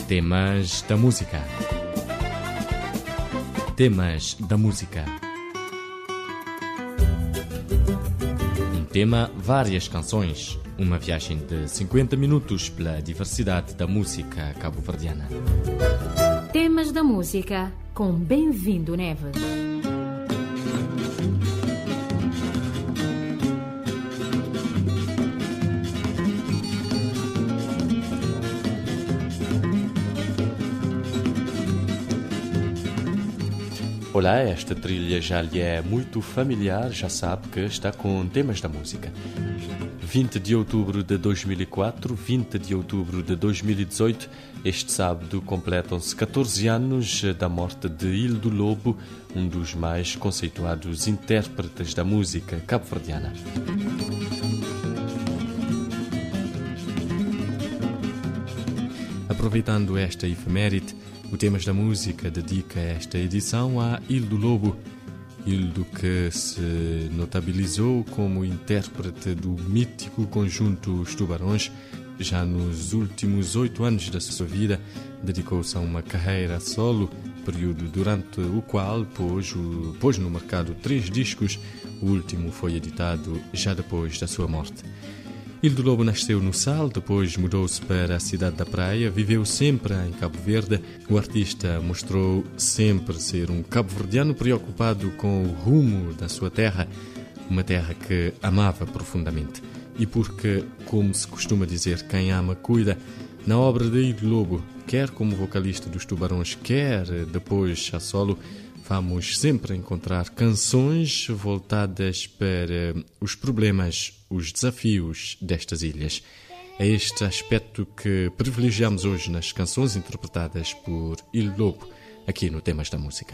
Temas da música. Temas da música. Um tema, várias canções. Uma viagem de 50 minutos pela diversidade da música cabo-verdiana. Temas da música com Bem-vindo Neves. Olá, esta trilha já lhe é muito familiar, já sabe que está com temas da música. 20 de outubro de 2004, 20 de outubro de 2018, este sábado completam-se 14 anos da morte de Hildo Lobo, um dos mais conceituados intérpretes da música cabo-verdiana. Aproveitando esta efeméride, o Temas da Música dedica esta edição a Hildo Lobo. Hildo, que se notabilizou como intérprete do mítico conjunto Os Tubarões, já nos últimos 8 anos da sua vida, dedicou-se a uma carreira solo, período durante o qual pôs no mercado 3 discos. O último foi editado já depois da sua morte. Hildo Lobo nasceu no Sal, depois mudou-se para a cidade da Praia, viveu sempre em Cabo Verde. O artista mostrou sempre ser um cabo-verdiano preocupado com o rumo da sua terra, uma terra que amava profundamente. E porque, como se costuma dizer, quem ama cuida, na obra de Hildo Lobo, quer como vocalista dos Tubarões, quer depois a solo, vamos sempre encontrar canções voltadas para os problemas, os desafios destas ilhas. É este aspecto que privilegiamos hoje nas canções interpretadas por Hildo Lobo, aqui no Temas da Música.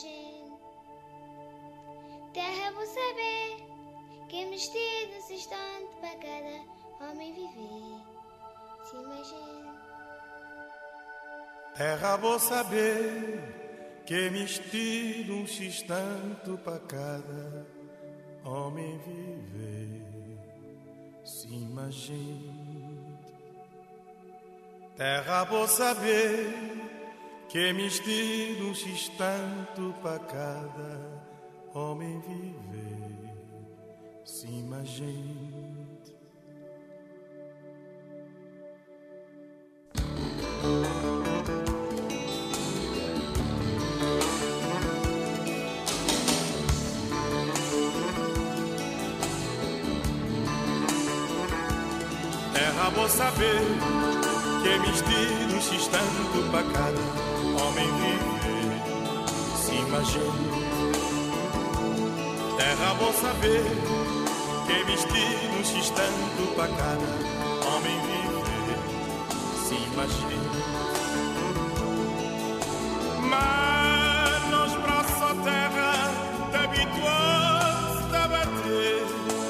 Terra vou saber que é mistério nesse instante para cada homem viver. Se imagina. Terra vou saber que é mistério um instante para cada homem viver. Se imagine. Terra vou saber que é mistério um instante para cada homem viver. Se imagine. Terra vou saber que é mistério um instante para cada homem viver. Se imagine. Terra vou saber que é mistério um instante para cada homem viver. Se imagine. Mas nos braços terra te habituou-se a bater.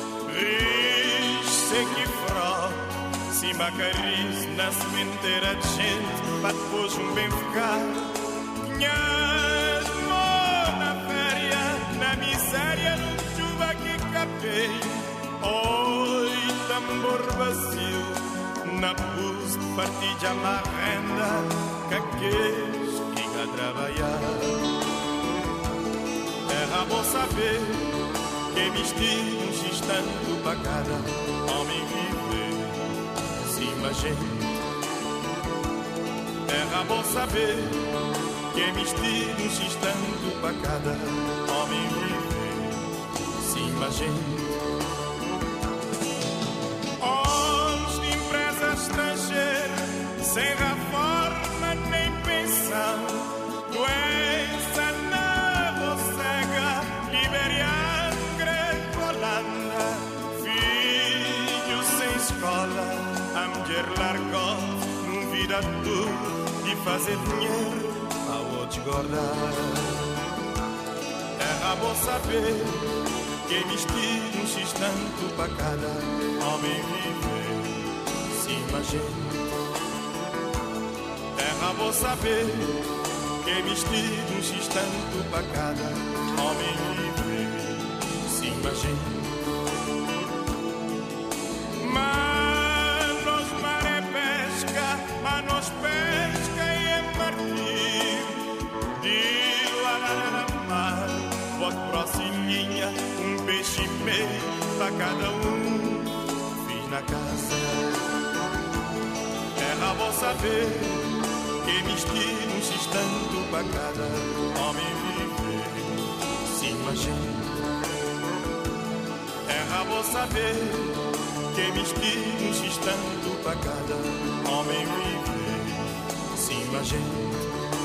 Ris-se que frota. Se macariz na sementeira de gente, para depois um bem ficar. Tinhas mão na féria, na miséria, no chuva que capei. Oi, tambor vazio, na pus de partilha má renda, que aqueles que a trabalhar. Terra vou saber que é mistério um instante para cada homem viver. Imagine. Terra vou saber que é mistério um instante para cada homem viver. Se imagine. Olhos de empresa estrangeira, sem reforma nem pensão, doença na vocega, liberiano, grego, Holanda, filho sem escola. A mulher largou num vida tudo e fazer dinheiro a outros guardar. Terra vou saber que é mistério um instante para cada homem viver. Se imagine. Terra vou saber que é mistério um instante para cada homem viver. Se imagine. Mas nos pesca para cada fiz na casa. Terra vou saber que mistério um tanto para cada homem viver. Sim, mas gente, terra vou saber que mistério um tanto para cada homem viver. Sim, mas gente.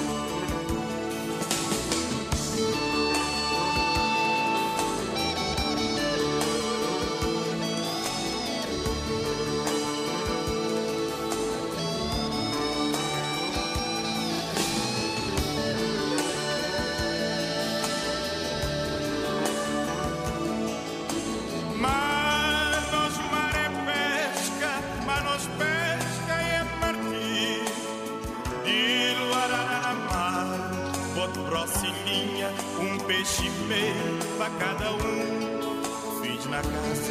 Um peixe e meio para cada fiz na casa.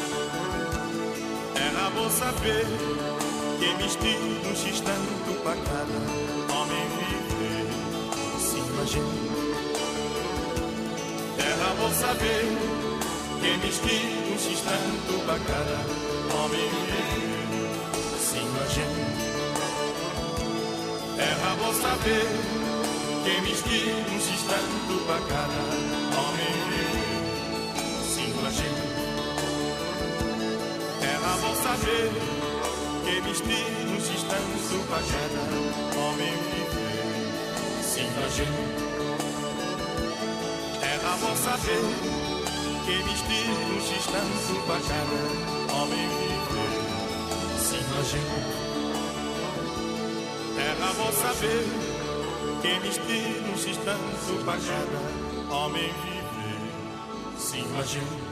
Era bom saber que mistério um tanto para cada homem viver. Sim, mas gente, era bom saber que mistério um tanto para cada homem viver. Sim, mas gente, era bom saber que mistério um tanto para cada homem viver. Sim, mas gente, era bom saber que mistério um tanto para cada homem viver. Sim, mas gente, era bom saber que mistério um tanto para cada homem viver. Sim, mas gente, era bom saber que mistério um tanto para cada homem viver. Sim, mas gente.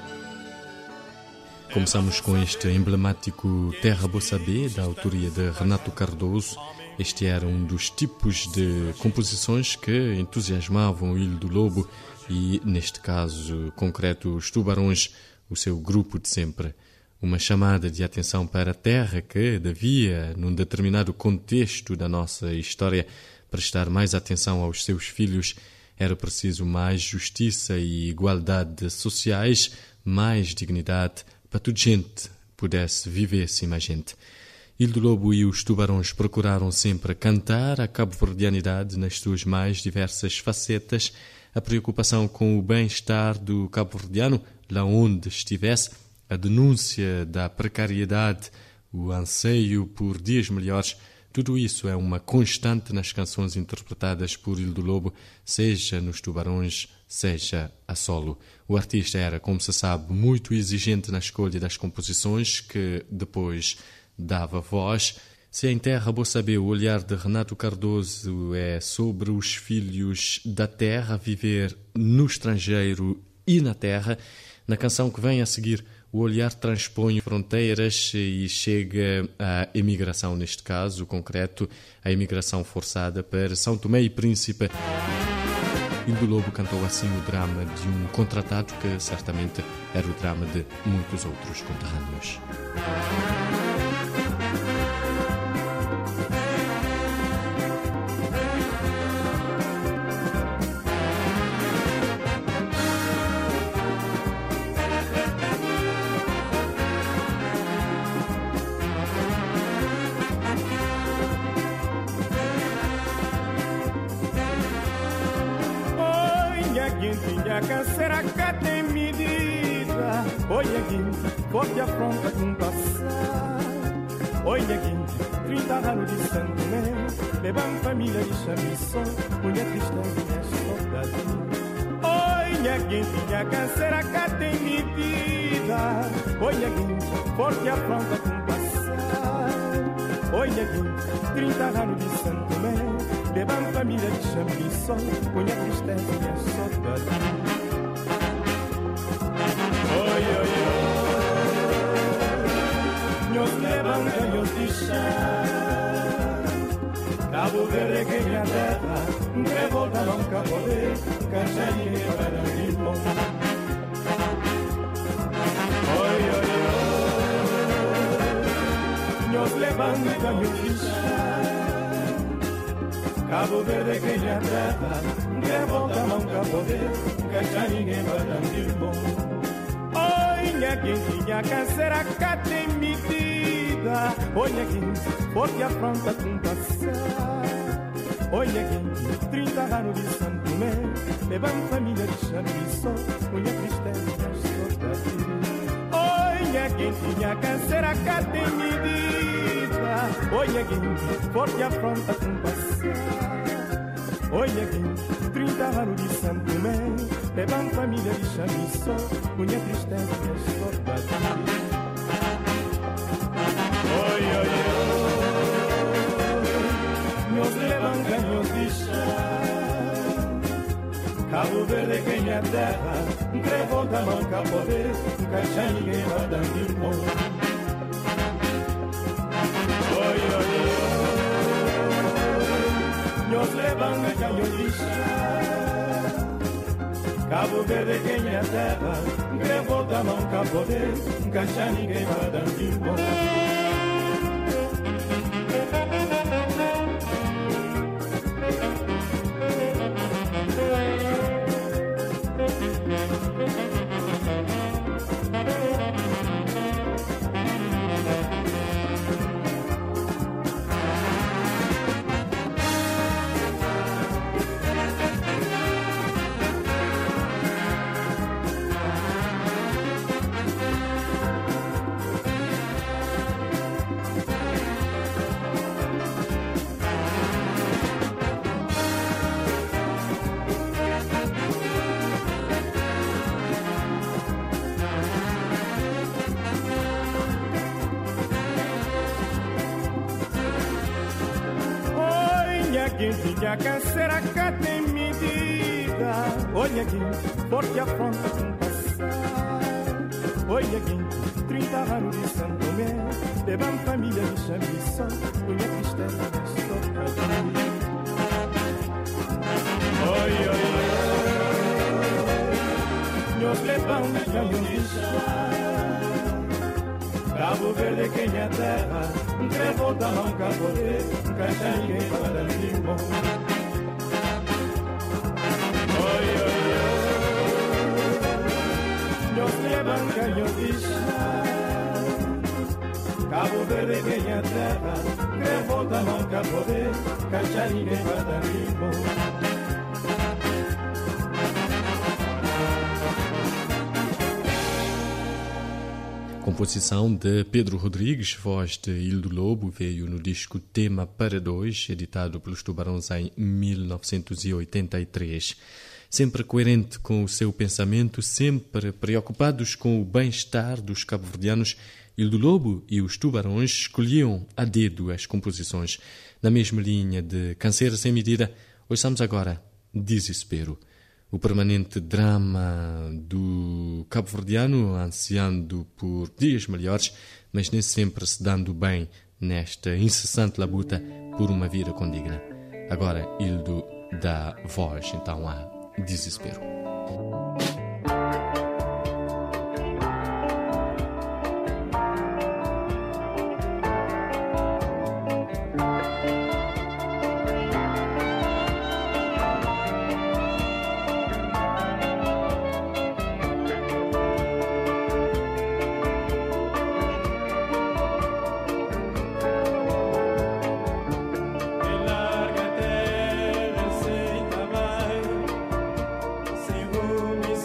Começamos com este emblemático Terra Boa Saber, da autoria de Renato Cardoso. Este era um dos tipos de composições que entusiasmavam o Ilho do Lobo e, neste caso concreto, os Tubarões, o seu grupo de sempre. Uma chamada de atenção para a terra que devia, num determinado contexto da nossa história, prestar mais atenção aos seus filhos. Era preciso mais justiça e igualdade sociais, mais dignidade, para que toda gente pudesse viver assim mais gente. Ilho do Lobo e os Tubarões procuraram sempre cantar a cabo-verdianidade nas suas mais diversas facetas, a preocupação com o bem-estar do cabo-verdiano, lá onde estivesse, a denúncia da precariedade, o anseio por dias melhores. Tudo isso é uma constante nas canções interpretadas por Ilho do Lobo, seja nos Tubarões, seja a solo. O artista era, como se sabe, muito exigente na escolha das composições, que depois dava voz. Se em Terra Boa Saber o olhar de Renato Cardoso é sobre os filhos da terra, viver no estrangeiro e na terra, na canção que vem a seguir, o olhar transpõe fronteiras e chega à emigração, neste caso concreto, a imigração forçada para São Tomé e Príncipe. Ilho do Lobo cantou assim o drama de um contratado que certamente era o drama de muitos outros conterrâneos. A canseira cá tem medida. Oi, guinte, forte afronta com passar. Oi, guinte, 30 anos de Santo Tomé, bebam família de chamiçó, mulher cristã e saudade. Oi, guinte, a canseira cá tem medida. Oi, guinte, forte afronta com passar. Oi, guinte, 30 anos de Santo Tomé, bebam família de chamiçó, mulher cristã e saudade. Oi, oi, oi, nos levanta e nos deixa. Cabo Verde que minha terra, revolta nunca poder, caixaria para mim. Oi, oi, oi, nos levanta e nos deixa. Cabo Verde que minha terra, revolta nunca poder, caixaria para mim. Oi, minha quentinha, canseira cá tem medida. Olha quente, forte afronta com passar. Olha quente, 30 anos de Santo Tomé, levamos família de Xamissó, unha tristeza, saudade. Olha quentinha, canseira cá tem medida. Olha quente, forte afronta com passar. Olha quente, 30 anos de Santo Tomé, levamos família de Xamissó, unha tristeza, saudade. Oi, oi, oi, nos levam canhões de chá. Cabo Verde que minha terra, revolta nunca poder, caixa ninguém vai dar limão. Oi, oi, oi, nos levam canhões de chá. Cabo Verde que minha terra, revolta nunca poder, caixa ninguém vai dar limão. Quentinha, canseira cá tem medida. Olha aqui, forte afronta com passar. Olha aqui, 30 anos de Santo Tomé, levamos família de Xamissó, unha tristeza, saudade. Oi, oi, oi, nós levamos caminhão de chá. Cabo Verde que minha terra, revolta nunca poder, caixa ninguém vai dar limão. Oi, oi, oi, nós levamos canhões de chá. Cabo Verde que minha terra, revolta nunca poder, caixa ninguém vai dar limão. Composição de Pedro Rodrigues, voz de Hildo Lobo, veio no disco Tema para Dois, editado pelos Tubarões em 1983. Sempre coerente com o seu pensamento, sempre preocupados com o bem-estar dos cabo-verdianos, Hildo Lobo e os Tubarões escolhiam a dedo as composições. Na mesma linha de Canseira Sem Medida, ouçamos agora Desespero. O permanente drama do cabo-verdiano ansiando por dias melhores, mas nem sempre se dando bem nesta incessante labuta por uma vida condigna. Agora, Hildo dá voz, então, a Desespero. Larga-te, receita vai, sigo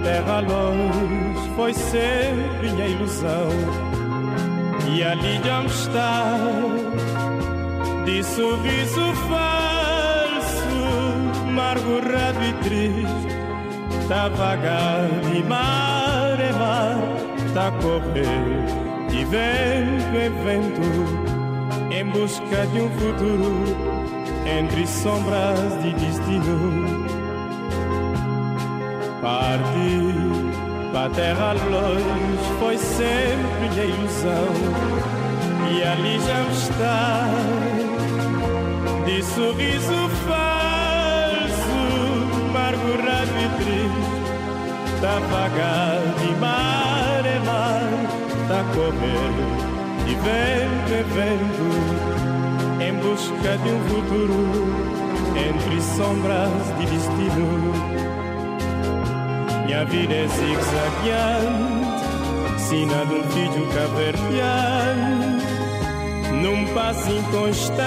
terra longe foi sempre minha ilusão. E ali de onde está, de sorriso falso, amargurado e triste, tá vagar e mar é mar, tá correr de vento em vento, em busca de um futuro, entre sombras de destino. Partir pra terra longe foi sempre minha ilusão. E ali já está, de sorriso falso, amargurado e triste, tá vagar de mar em mar, tá correndo de vento em vento, em busca de um futuro, entre sombras de destino. Minha vida é zigue-zagueante, sina de um filho caverdiano, num passo inconstante,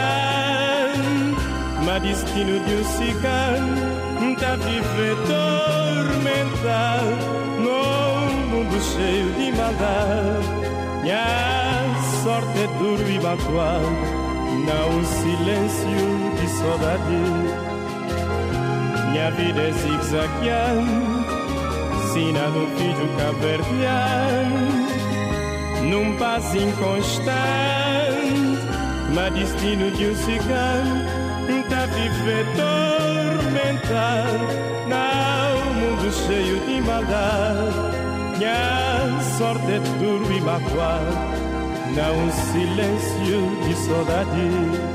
mas destino de um cigano, tá viver tormentado, num mundo cheio de maldade. Minha sorte é duro e magoado, não um silêncio de saudade. Minha vida é zigue-zagueante, sina de um filho caverdiano, num passo inconstante, mas destino de um cigano, tá viver tormentado, num mundo cheio de maldade. Minha sorte é duro e magoado, não um silêncio de saudade.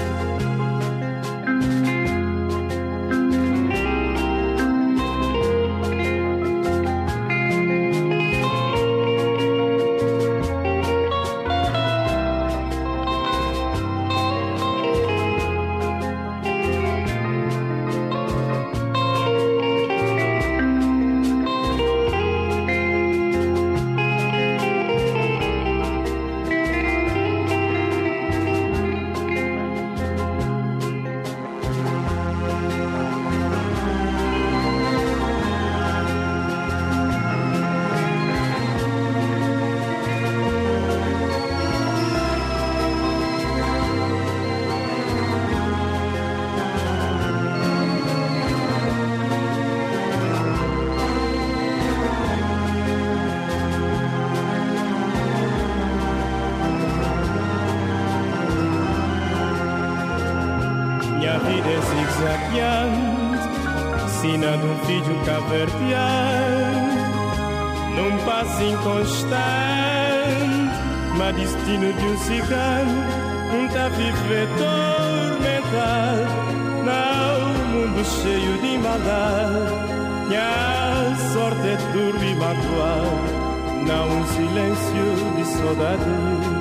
Minha vida é zigue-zagueante, sina de um filho caverdiano, num passo inconstante, mas destino de um cigano, tá viver tormentado, num mundo cheio de maldade. Minha sorte é duro e magoado, não um silêncio de saudade.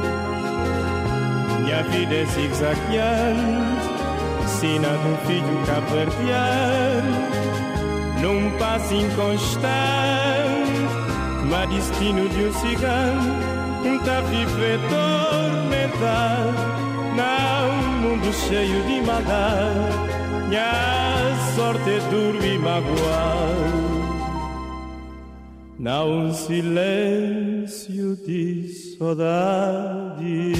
Minha vida é zigue-zagueante, sina de um filho caverdiano, num passo inconstante, mas destino de um cigano, tá viver tormentado, num mundo cheio de maldade. Minha sorte é duro e magoado, não um silêncio de saudade.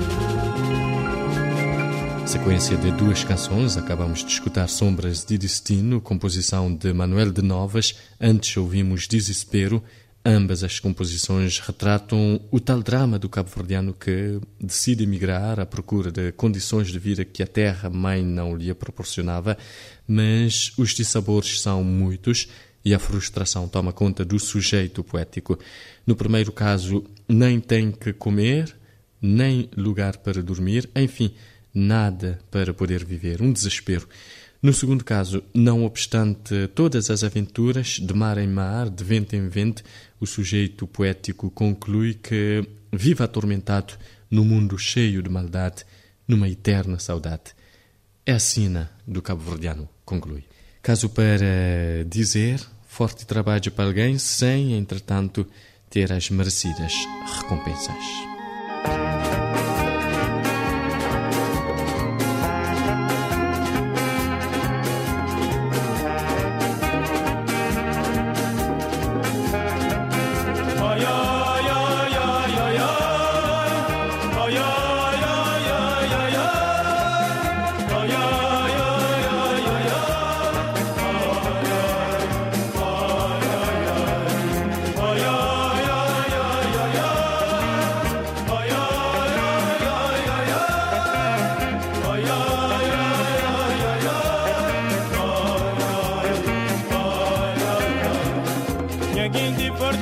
Sequência de duas canções, acabamos de escutar Sombras de Destino, composição de Manuel de Novas, antes ouvimos Desespero. Ambas as composições retratam o tal drama do cabo-verdiano que decide emigrar à procura de condições de vida que a terra-mãe não lhe proporcionava, mas os dissabores são muitos e a frustração toma conta do sujeito poético. No primeiro caso, nem tem que comer, nem lugar para dormir, enfim, nada para poder viver, um desespero. No segundo caso, não obstante todas as aventuras, de mar em mar, de vento em vento, o sujeito poético conclui que vive atormentado num mundo cheio de maldade, numa eterna saudade. É a sina do cabo-verdiano, conclui. Caso para dizer, forte trabalho para alguém sem, entretanto, ter as merecidas recompensas.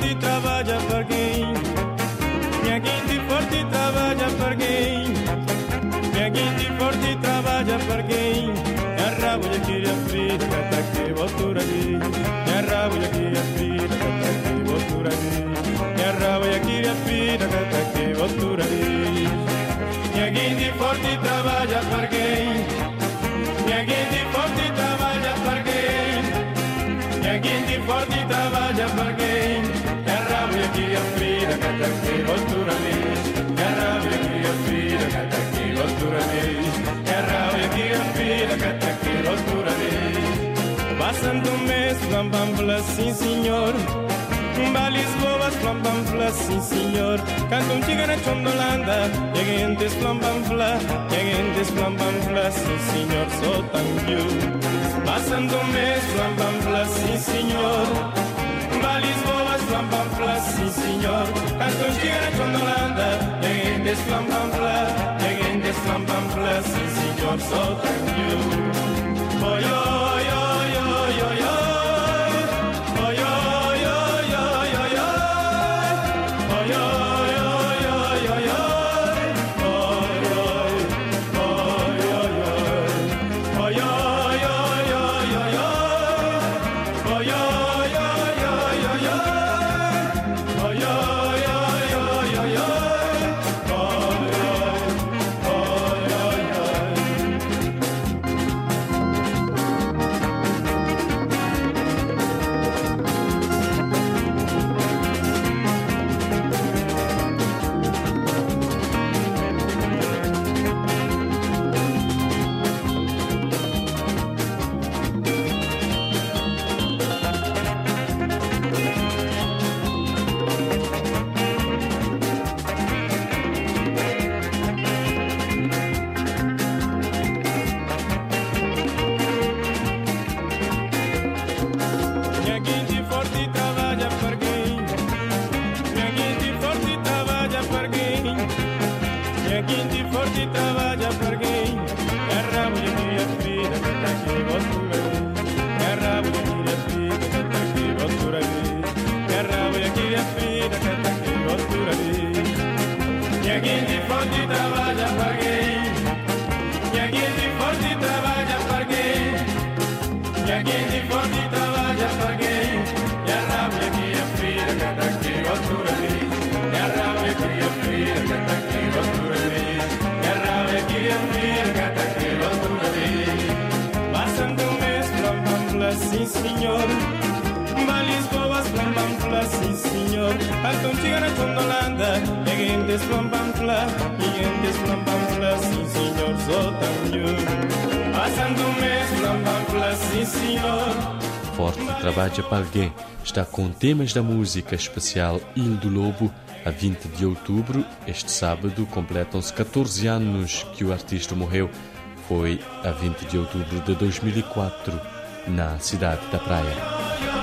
forte trabalha para quem? Minha gente forte trabalha para quem? Minha gente forte trabalha para quem? Minha rabo de queria frita, cata que voltura ali. Minha rabo de queria frita, cata que voltura ali. Minha rabo de queria frita, cata que voltura ali. Minha gente forte trabalha para quem? Minha gente forte trabalha para quem? Minha gente forte trabalha para quem? Minha rabo de queria frita, cata que voltura ali. Minha rabo de queria frita, cata que voltura ali. Minha rabo de queria frita, cata que voltura ali. Passando um mês, blam blam blam, sim senhor. Lisboa, blam blam blam, sim senhor. Canto um tigre na Chondolanda, cheguentes blam blam blam, cheguentes blam blam blam, sim senhor, sou tão viu. Passando um mês, blam blam blam, sim senhor. Lisboa, blam blam blam, sim senhor. Canto um tigre na Chondolanda, cheguentes blam blam blam, cheguentes blam blam blam, sim senhor, sou tão viu. Oi, oi, oi, oi, oi, oi. Sim, senhor. Lisboa, blam blam blam, sim, senhor. Canto um tigre na Chondolanda, cheguentes blam blam blam, cheguentes blam blam blam, sim, senhor, sou tão viu. Passando um mês, blam blam blam, sim, senhor. Forte Trabalha para Alguém está com temas da música especial Il do Lobo. A 20 de outubro, este sábado, completam-se 14 anos que o artista morreu. Foi a 20 de outubro de 2004, na cidade da Praia.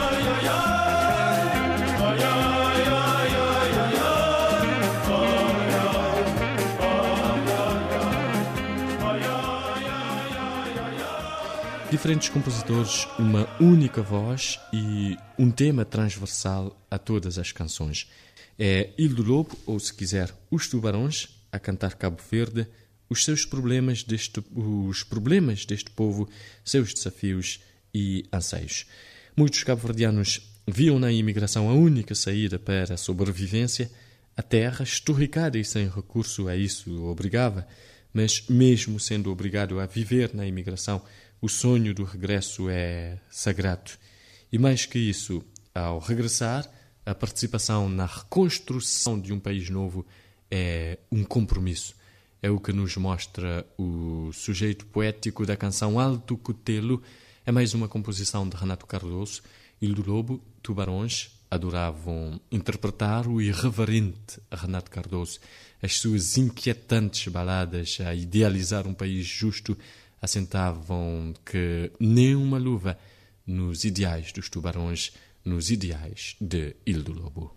Diferentes compositores, uma única voz e um tema transversal a todas as canções. É Il do Lobo, ou se quiser, Os Tubarões, a cantar Cabo Verde, os problemas deste povo, seus desafios e anseios. Muitos cabo-verdianos viam na imigração a única saída para a sobrevivência. A terra, esturricada e sem recurso a isso, obrigava, mas mesmo sendo obrigado a viver na imigração, o sonho do regresso é sagrado. E mais que isso, ao regressar, a participação na reconstrução de um país novo é um compromisso. É o que nos mostra o sujeito poético da canção Alto Cutelo. É mais uma composição de Renato Cardoso. Il do Lobo, Tubarões, adoravam interpretar o irreverente Renato Cardoso. As suas inquietantes baladas a idealizar um país justo assentavam que nem uma luva nos ideais dos Tubarões, nos ideais de Il do Lobo.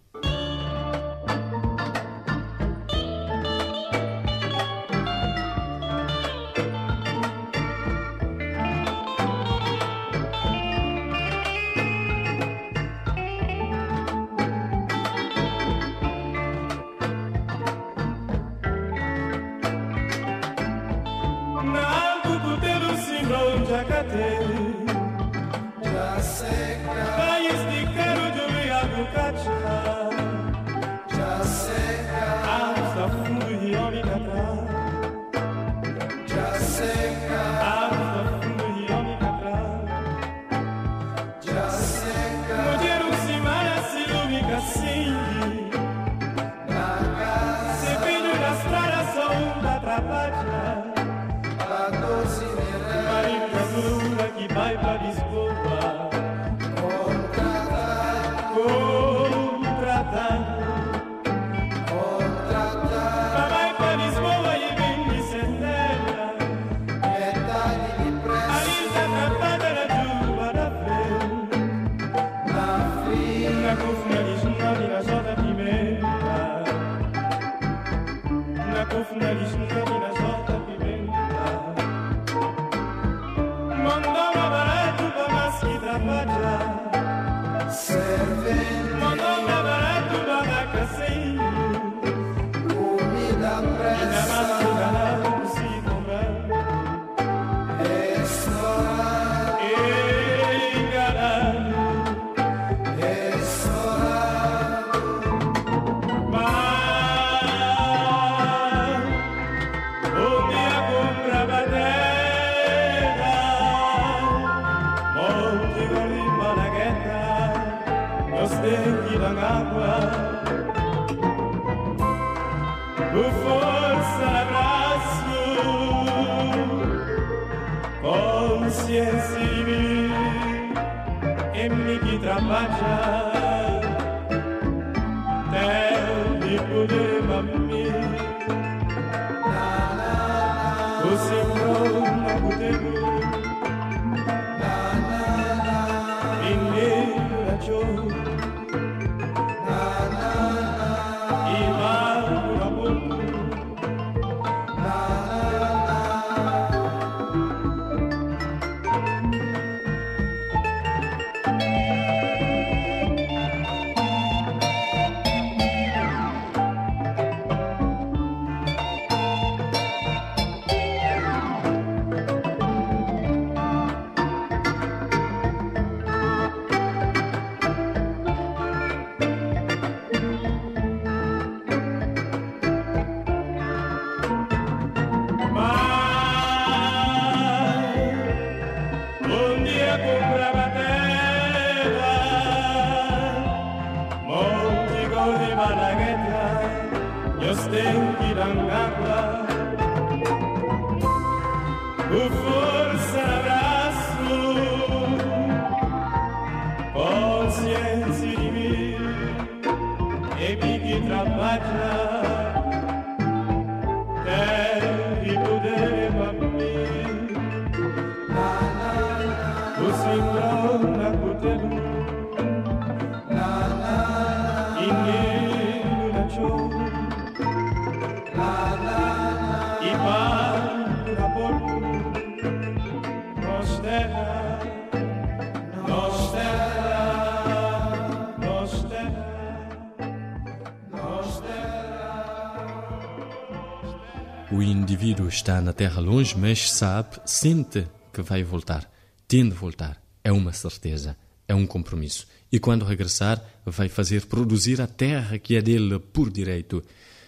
O indivíduo está na terra longe, mas sabe, sente que vai voltar, tem de voltar. É uma certeza, é um compromisso. E quando regressar, vai fazer produzir a terra que é dele por direito.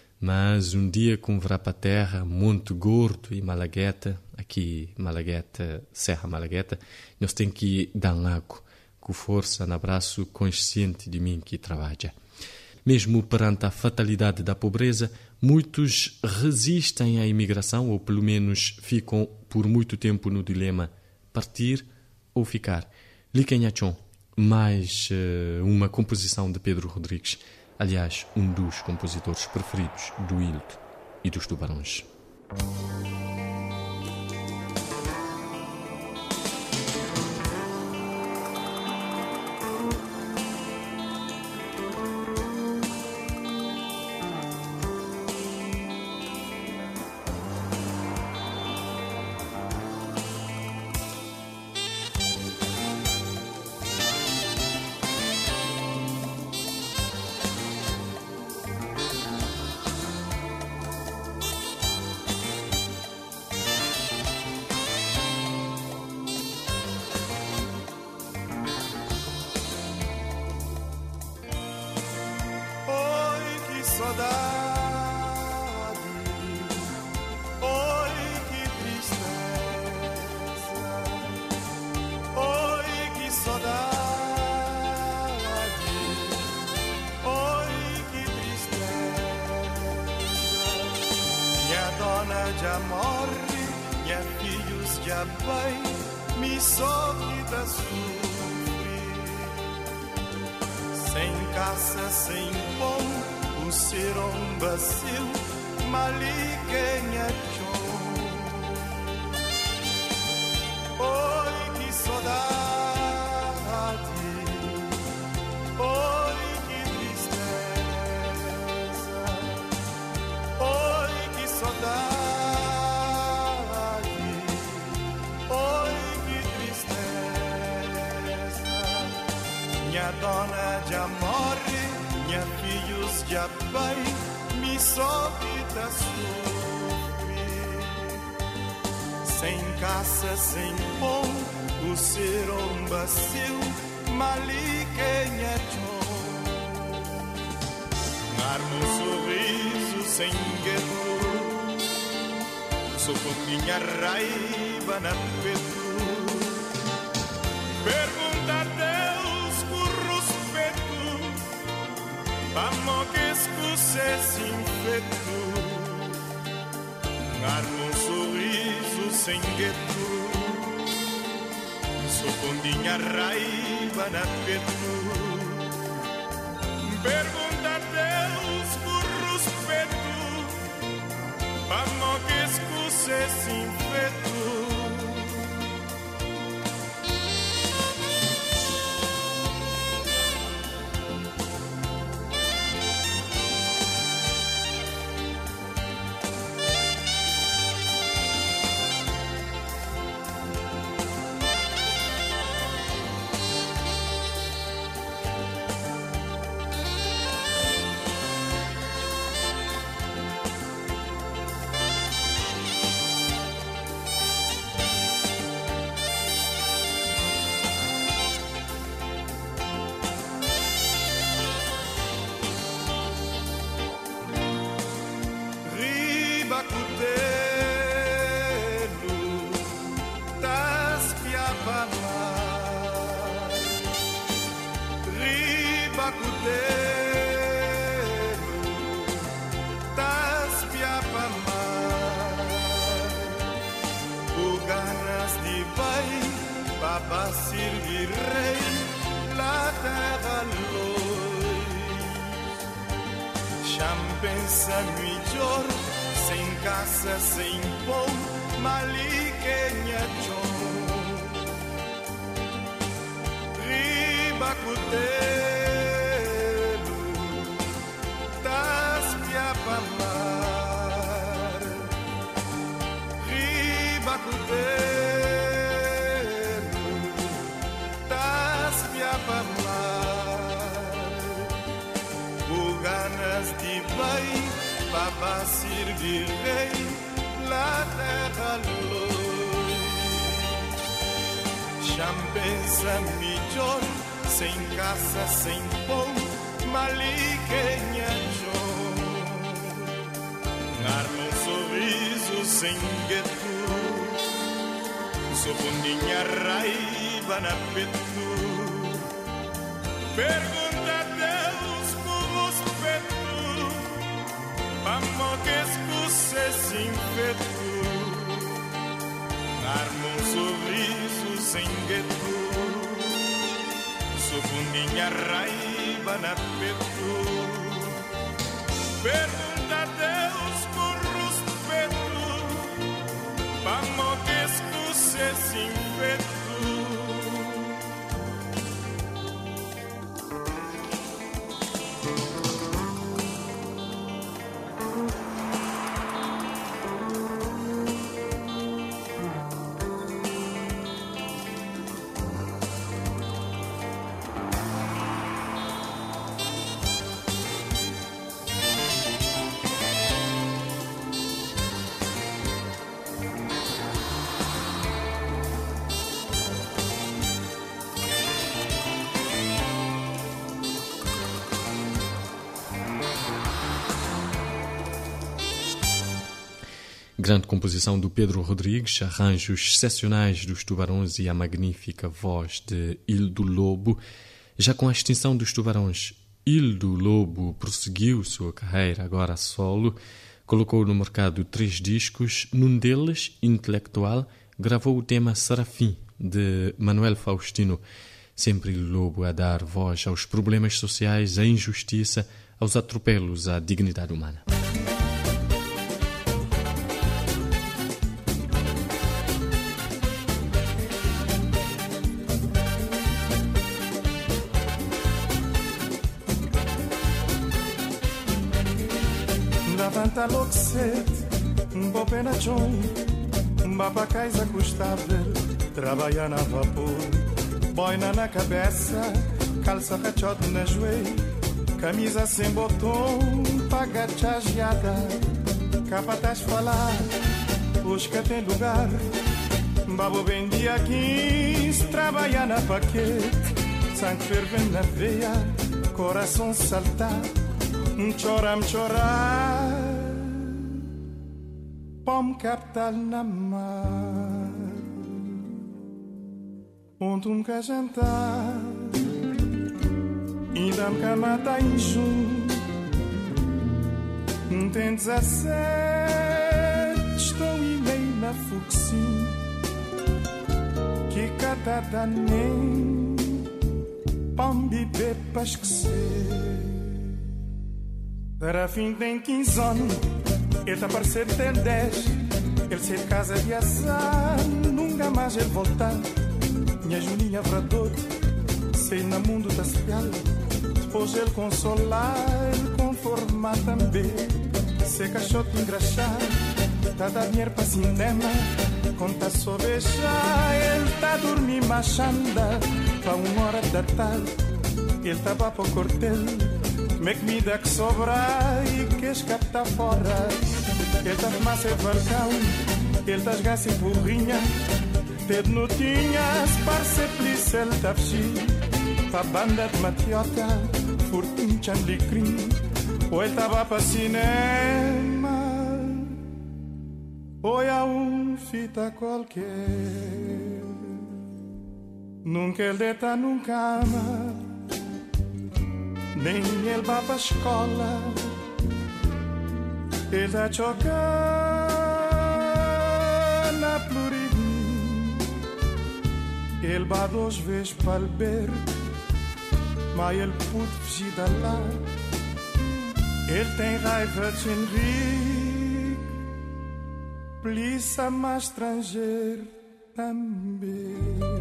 Mas um dia, como verá para a terra, Monte Gordo e Malagueta, aqui Malagueta, Serra Malagueta, nós temos que dar água, com força, no abraço consciente de mim que trabalha. Mesmo perante a fatalidade da pobreza, muitos resistem à imigração ou pelo menos ficam por muito tempo no dilema partir ou ficar. Likenhachon, mais uma composição de Pedro Rodrigues, aliás, um dos compositores preferidos do Ildo e dos Tubarões. saudade, oi que tristeza, oi que saudade, oi que tristeza. Minha dona já morre, minha filhos já vai, me sofre da sofrer. Sem caça, sem pão, o ser um vacil, maliquenha chão. Oi que saudade, oi que tristeza, oi que saudade, oi que tristeza. Minha dona já morre, minha filhos já vai, me sofre da sofrer. Sem caça, sem pão, o ser um vacil, maliquenha chão. Arma um sorriso sem gueto, sou com minha raiva na peito. Pergunta a Deus com respeito, vamos que escuse sem feito. Arma um sorriso sem gueto, sou com minha raiva na peito. Pergunta a Deus com respeito, vamos que escuse sem feito. Servir rei, la terra luz. Champensa melhor, sem caça, sem pão, maliquenha chão. Ribacutelo, das piapamar. Ribacutelo, de bem, para servir rei, la terra luz. Champensa melhor, sem caça, sem pão, maliquenha chão. Arma um sorriso sem gueto, sou com minha raiva na peito. Pergunta a Deus com respeito, vamos que escuse sem feito. Arma um sorriso sem gueto, sou com minha raiva na peito. Pergunta a Deus com respeito, vamos que escuse sem feito. grande composição do Pedro Rodrigues, arranjos excepcionais dos Tubarões e a magnífica voz de Ildo Lobo. Já com a extinção dos Tubarões, Ildo Lobo prosseguiu sua carreira agora a solo, colocou no mercado 3 discos, num deles, Intelectual, gravou o tema Serafim, de Manuel Faustino. Sempre Ildo Lobo a dar voz aos problemas sociais, à injustiça, aos atropelos à dignidade humana. Levanta logo cedo, bom pena chão, baba caisa custável, trabalha na vapor, boina na cabeça, calça cachote na joelho, camisa sem botão, paga chageada, capataz falar, hoje que tem lugar, babo bem dia 15, trabalha na paquete, sangue fervendo na veia, coração saltar. Chorar, pom capital na mar, onde quer jantar, ainda me camata em junho, tem 17, estou e meio na fuxim, que catada nem, pom bebê para esquecer. Serafim tem 15 anos, ele tá parecer ter 10. Ele sai de casa de azar, nunca mais ele voltar. Minha Juninha Vrador, sei na mundo da espial. Depois ele consolar, ele conformar também. Se caixote engraxar, tá dar dinheiro para cinema. Conta só beijar, ele tá dormir machanda. Para 1h da tarde, ele tá para o quartel. Como é que me dá que sobrar e que escapar fora? Ele tá a fumar seu balcão, ele tá a jogar sem porrinha. Dedo não tinha, se parece polícia, ele tá a fugir. Pra banda de matiota, furtinho, chandlicrim. Ou ele tava para cinema, ou é fita qualquer. Nunca ele deita num cama, nem ele vai para a escola. Ele vai jogar na Florida. Ele vai 2 vezes para beber, mas ele pode fugir de lá. Ele tem raiva de Henrique, polícia mais estrangeiro também.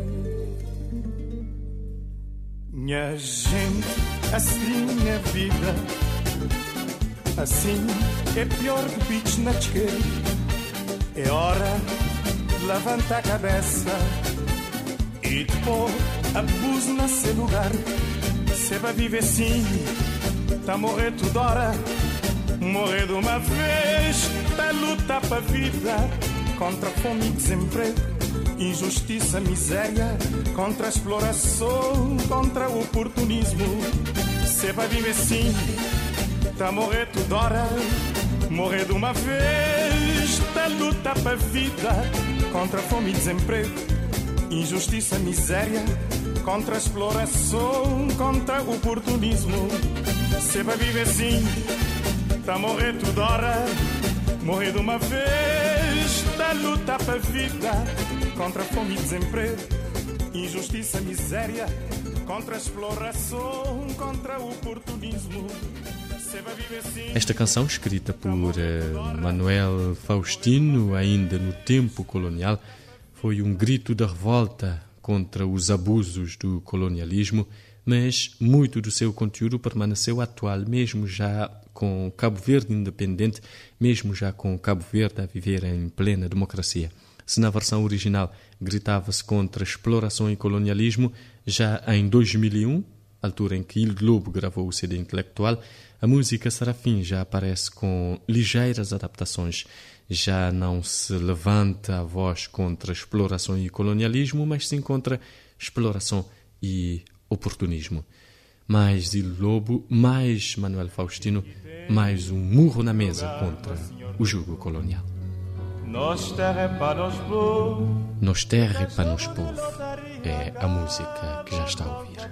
Minha gente, assim é a vida, assim é pior que bichos na esquerda. É hora de levantar a cabeça e de pôr abuso no seu lugar. Se vai viver assim, tá a morrer toda hora. Morrer de uma vez, tá a lutar para a vida. Contra a fome e desemprego, injustiça, miséria, contra a exploração, contra o oportunismo. Se vai viver assim, tá a morrer toda hora. Morrer de uma vez, tá a luta para a vida. Contra a fome e desemprego, injustiça, miséria, contra a exploração, contra o oportunismo. Se vai viver assim, tá a morrer toda hora. Morrer de uma vez, tá a luta para a vida. Contra a fome e desemprego, injustiça, miséria, contra a exploração, contra o oportunismo. Esta canção, escrita por Manuel Faustino, ainda no tempo colonial, foi um grito de revolta contra os abusos do colonialismo, mas muito do seu conteúdo permaneceu atual, mesmo já com Cabo Verde independente, mesmo já com Cabo Verde a viver em plena democracia. Se na versão original gritava-se contra exploração e colonialismo, já em 2001, altura em que Ildo Lobo gravou o CD Intelectual, a música Serafim já aparece com ligeiras adaptações. Já não se levanta a voz contra exploração e colonialismo, mas sim contra exploração e oportunismo. Mais Ildo Lobo, mais Manuel Faustino, mais um murro na mesa contra o jugo colonial. Nos terra é para nós povo. Nos terra é para nós povo. É a música que já está a ouvir.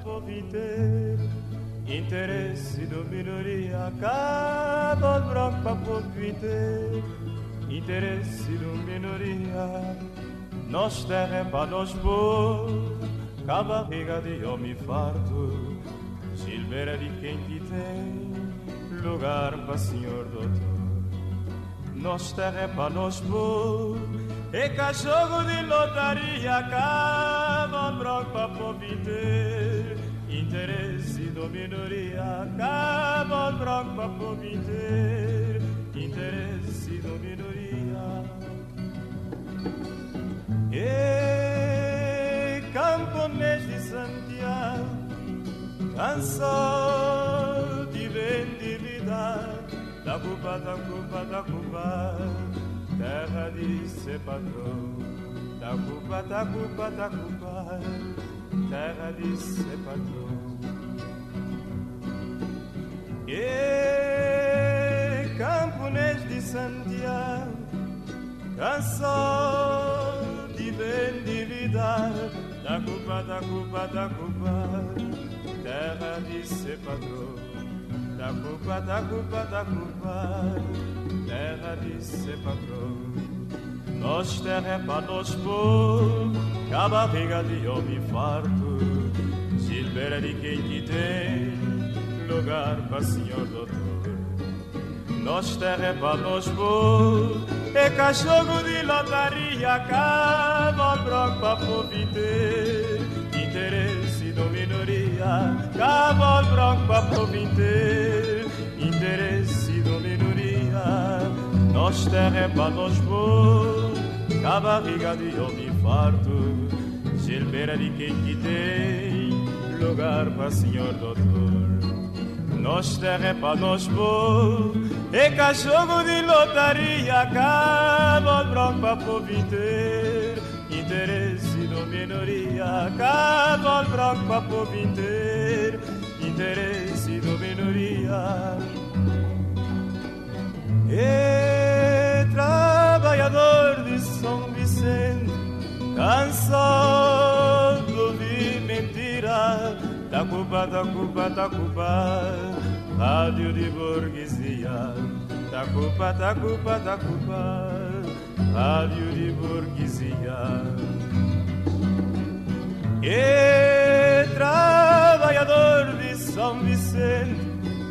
Interesse do minoria, cada branco para povo inteiro. Interesse do minoria, nos terra é para nós povo. Com a barriga de homem farto, Gilbeira de quem que tem lugar para senhor doutor. Nos terra é para nós povo. E cachorro de lotaria, cavalo branco para povo inteiro. Interesse do minoria, cavalo branco para povo inteiro. Interesse do minoria. E camponês de Santiago, cansado de endividar, da culpa, da culpa, da culpa, terra de ser patrão. Da culpa, da culpa, da culpa, terra de ser patrão. E camponês de Santiago, cansado de endividar, da culpa, da culpa, da culpa, terra de ser patrão. Da culpa, da culpa, da culpa, terra de ser patrão. Nós terra é para nós povo, com a barriga de homem farto, Gilbeira de quem que tem lugar para senhor doutor. Nós terra é para nós povo, é cachorro de lotaria, cavalo branco para povo inteiro. Interesse do minoria, cavalo branco para povo inteiro. Interesse do minoria, nós terra é para nós povo, com a barriga de homem farto, Gilbeira de quem que tem lugar para senhor doutor. Nós terra é para nós povo, e cachorro de lotaria, cavalo branco para povo inteiro. Interesse do minoria, cavalo branco para povo inteiro. Interesse do minoria. E trabalhador de São Vicente, cansado de mentira, da culpa, da culpa, da culpa, rádio de burguesia. Da culpa, da culpa, da culpa, rádio de burguesia. E trabalhador de São Vicente,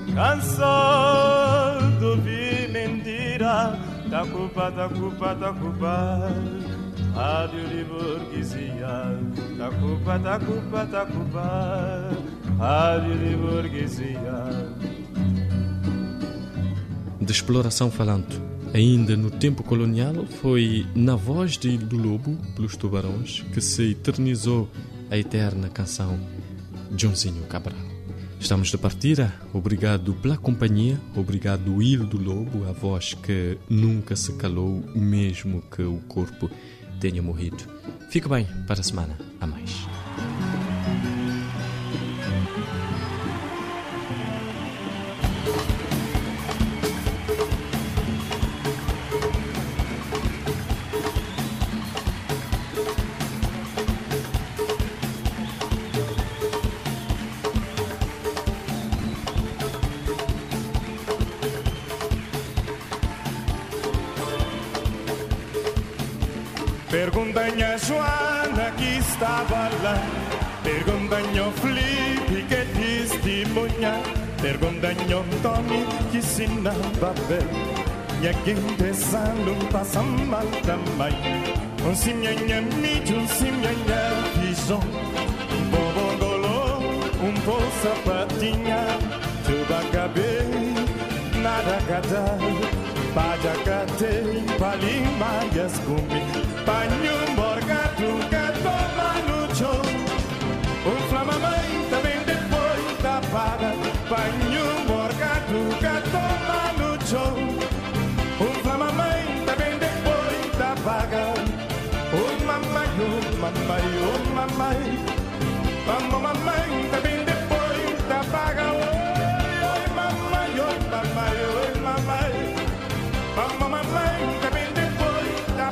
cansado de mentira, da culpa, da culpa, da culpa, rádio de burguesia. Da culpa, da culpa, da culpa, rádio de burguesia. De exploração falando, ainda no tempo colonial, foi na voz de Ildo Lobo, pelos Tubarões, que se eternizou a eterna canção Joãozinho Cabral. Estamos de partida, obrigado pela companhia, obrigado Ildo Lobo, a voz que nunca se calou, mesmo que o corpo tenha morrido. Fique bem para a semana a mais. Pergunta-me a Joana que estava lá, pergunta-me ao Felipe que testemunha, pergunta-me ao Tony que ensinava bem, e a quem pensando passa mal também. Um simhanha mídio, um simhanha pijão, um bobongolô, um pô sapatinha, tuba cabelo, nada gadar. Pajacate, palima, yascumi, panho morgado, gato manucho. Flamamãe também depois da paga, panho morgado, gato manucho. Flamamãe também depois da paga. Oh mamãe, oh mamãe, oh mamãe, mamãe também depois da paga. Oh mamãe, oh mamãe, oh mamãe. Mamãe, também depois da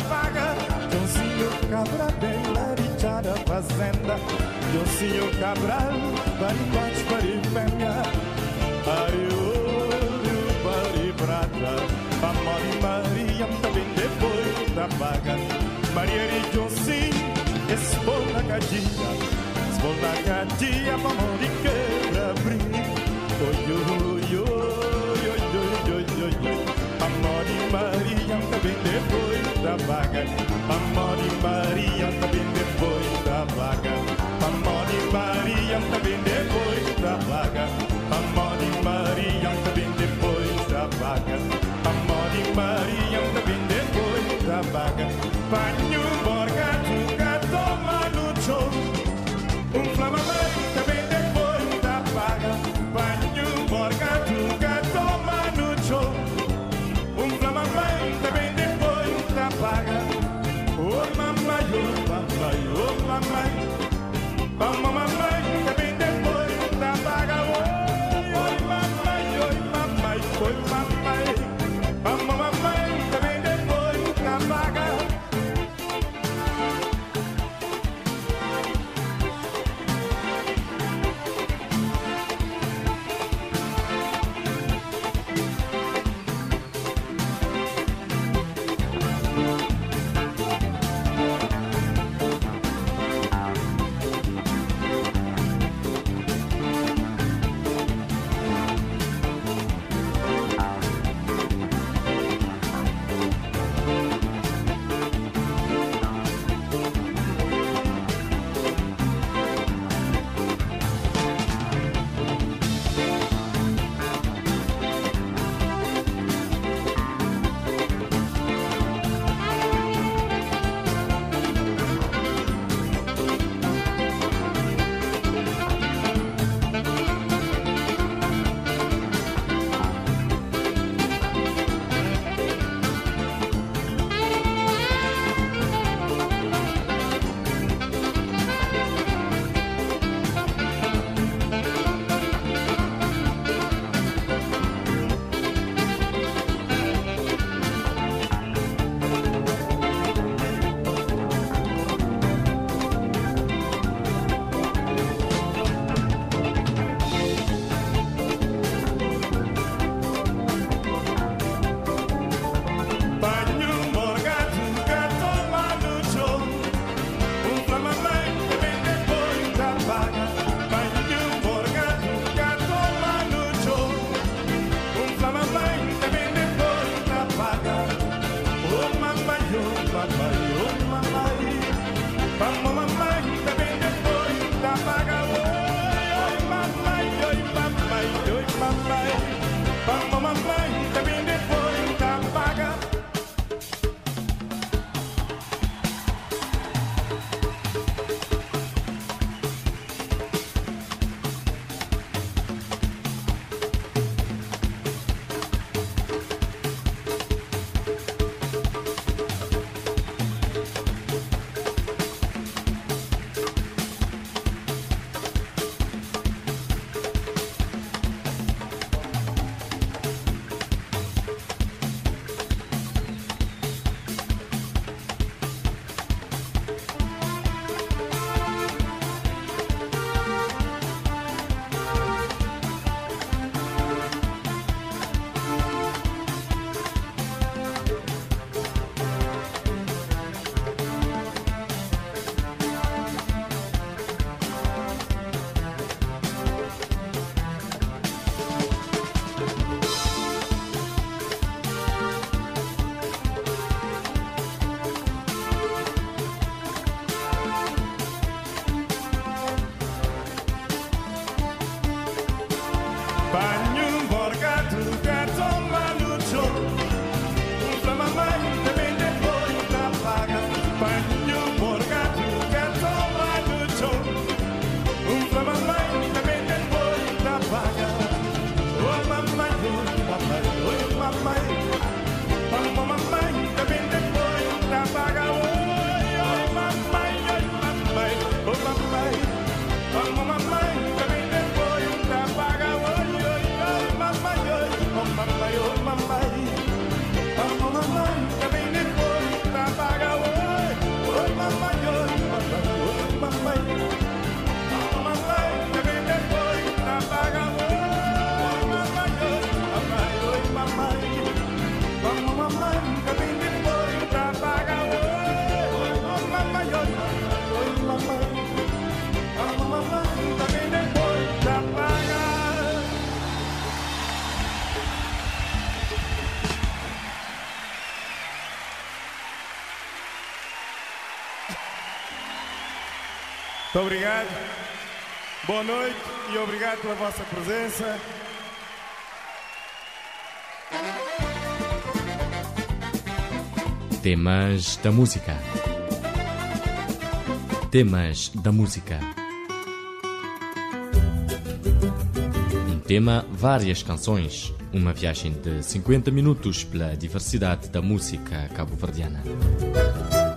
larichada fazenda. E o senhor Cabral, baricote, barifêmea. Ariolho, bariprata. A Mori Maria também depois da vaga. Maria e Josim, espola cadia. Espola cadia, mamão de quebra-brim. Oi, oi, oi, oi, oi, oi, oi. Amor e Maria também depois da vaga. Amor e Maria também depois da vaga. Amor e Maria também depois da vaga. Amor e Maria também depois da vaga. Amor e Maria também depois da vaga. Panho borgato, gato malucho. Flamamai também depois da vaga. Panho borgato, gato malucho. Flamamai também depois da vaga. Oh mamãe, oh mamãe, oh mamãe. Mamãe também depois da vaga. Oi mamãe, oi mamãe, oi mamãe. Mamãe também depois da vaga. Muito obrigado. Boa noite e obrigado pela vossa presença. Temas da música. Temas da música. Um tema, várias canções. Uma viagem de 50 minutos pela diversidade da música cabo-verdiana.